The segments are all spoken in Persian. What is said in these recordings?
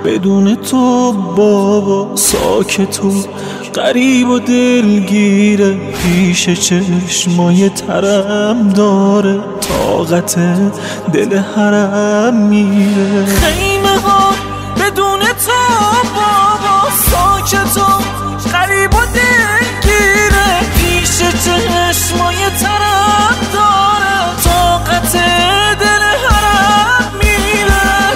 بدون تو بابا ساکت و غریب و دلگیره، پیش چشمای ترم داره، طاقت دل حرم میره. خیمه ها بدون تو بابا ساکت و غریب و دلگیره، پیش چشمای ترم داره، طاقت دل حرم میره.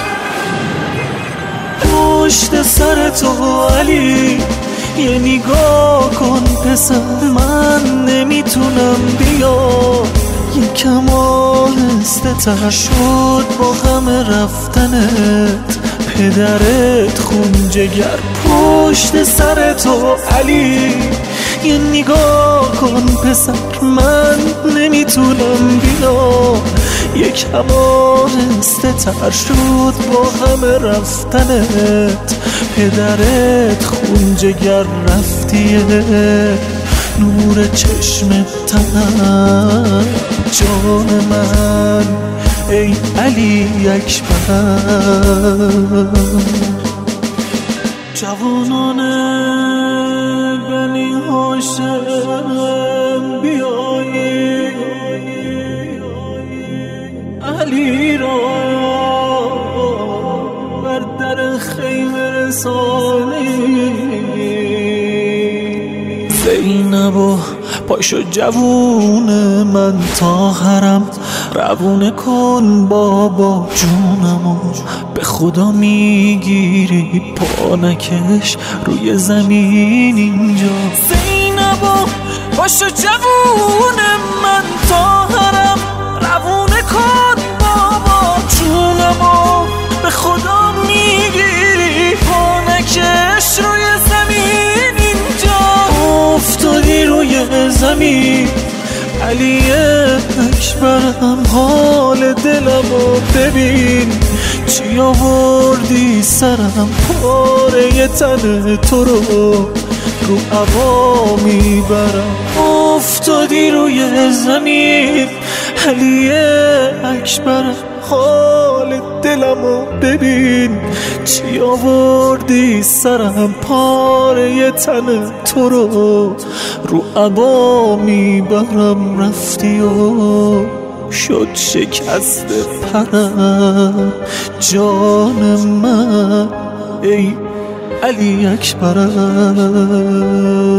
پشت سر تو علی یه نگاه کن پسر، من نمیتونم بیا، یکم آهسته تر شد با غم رفتنت، پدرت خون جگر. پشت سر تو علی یه نگاه کن پسر، من نمیتونم بیا، یکم آهسته تر شد با غم رفتنت، پدرت خون جگر رفتیه، نور چشم تنم جان من ای علی اکبر. جوانان بنی هاشم بیایی علی را بر در خیمه رسانی. زینبو پاشو جوون من تا حرم روونه کن بابا جونمو، به خدا میگیری پا نکش روی زمین اینجا. زینبو پاشو جوون من تا حرم روونه کن بابا جونمو، به خدا میگیری پا نکش روی زمین اینجا. افتادی روی زمین علی اکبرم، حال دلمو ببین، چی آوردی سرم، پاره تن تو رو هوا میبرم. افتادی روی زمین علی اکبرم، حال دلمو ببین، چی آوردی سرم، پاره تن تو رو هوا میبرم. رفتی و شد شکست پرم جان من ای علی اکبرم.